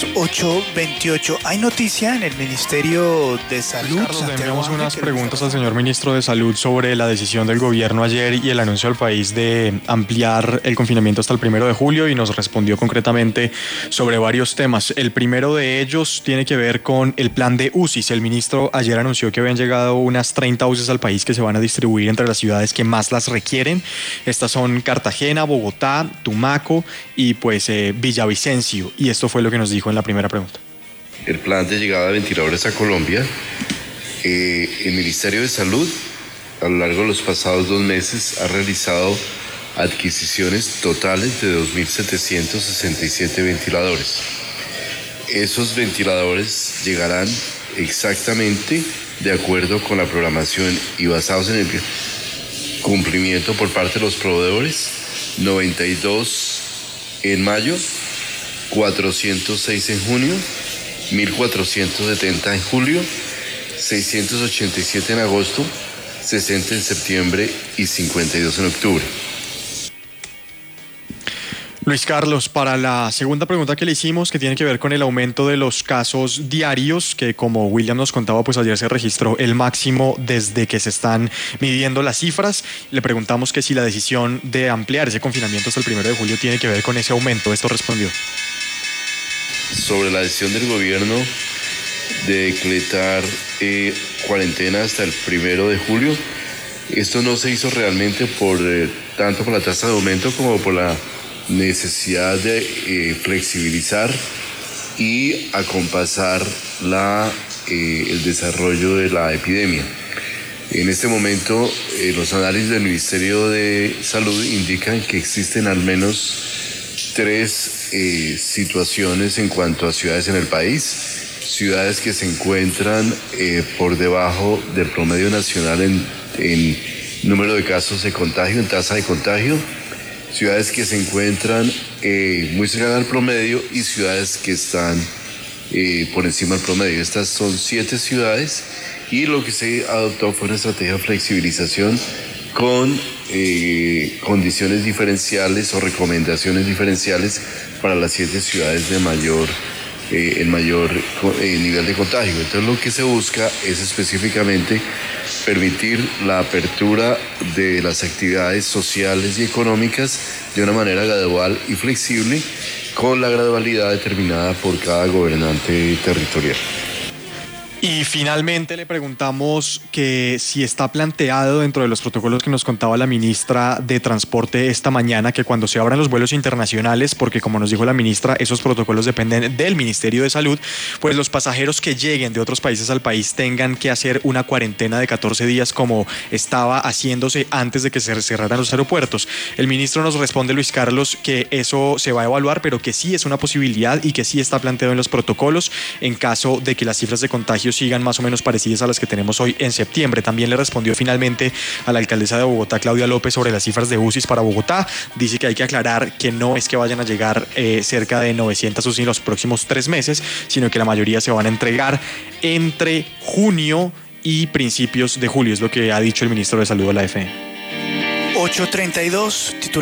las 8:28. Hay noticia en el Ministerio de Salud. Carlos, le enviamos unas preguntas al señor ministro de Salud sobre la decisión del gobierno ayer y el anuncio al país de ampliar el confinamiento hasta el 1 de julio y nos respondió concretamente sobre varios temas. El primero de ellos tiene que ver con el plan de UCIs. El ministro ayer anunció que habían llegado unas 30 UCIs al país que se van a distribuir entre las ciudades que más las requieren. Estas son Cartagena, Bogotá, Tumaco y pues Villavicencio. Y esto fue lo que nos dijo en la primera pregunta. El plan de llegada de ventiladores a Colombia, el Ministerio de Salud a lo largo de los pasados 2 meses ha realizado adquisiciones totales de 2.767 ventiladores. Esos ventiladores llegarán exactamente de acuerdo con la programación y basados en el cumplimiento por parte de los proveedores: 92 en mayo, 406 en junio, 1.470 en julio, 687 en agosto, 60 en septiembre y 52 en octubre. Luis Carlos, para la segunda pregunta que le hicimos, que tiene que ver con el aumento de los casos diarios, que como William nos contaba, pues ayer se registró el máximo desde que se están midiendo las cifras. Le preguntamos que si la decisión de ampliar ese confinamiento hasta el 1 de julio tiene que ver con ese aumento. Esto respondió. Sobre la decisión del gobierno de decretar cuarentena hasta el 1 de julio, esto no se hizo realmente tanto por la tasa de aumento como por la necesidad de flexibilizar y acompasar el desarrollo de la epidemia. En este momento, los análisis del Ministerio de Salud indican que existen al menos 3 situaciones en cuanto a ciudades en el país. Ciudades que se encuentran por debajo del promedio nacional en número de casos de contagio, en tasa de contagio. Ciudades que se encuentran muy cercanas al promedio y ciudades que están por encima del promedio. Estas son 7 ciudades y lo que se adoptó fue una estrategia de flexibilización con condiciones diferenciales o recomendaciones diferenciales para las 7 ciudades de el mayor nivel de contagio. Entonces lo que se busca es específicamente permitir la apertura de las actividades sociales y económicas de una manera gradual y flexible, con la gradualidad determinada por cada gobernante territorial. Y finalmente le preguntamos que si está planteado dentro de los protocolos que nos contaba la ministra de Transporte esta mañana, que cuando se abran los vuelos internacionales, porque como nos dijo la ministra, esos protocolos dependen del Ministerio de Salud, pues los pasajeros que lleguen de otros países al país tengan que hacer una cuarentena de 14 días como estaba haciéndose antes de que se cerraran los aeropuertos. El ministro nos responde, Luis Carlos, que eso se va a evaluar, pero que sí es una posibilidad y que sí está planteado en los protocolos en caso de que las cifras de contagio sigan más o menos parecidas a las que tenemos hoy en septiembre. También le respondió finalmente a la alcaldesa de Bogotá, Claudia López, sobre las cifras de UCIs para Bogotá. Dice que hay que aclarar que no es que vayan a llegar cerca de 900 UCIs en los próximos 3 meses, sino que la mayoría se van a entregar entre junio y principios de julio, es lo que ha dicho el ministro de Salud de la FM. 8:32, titular.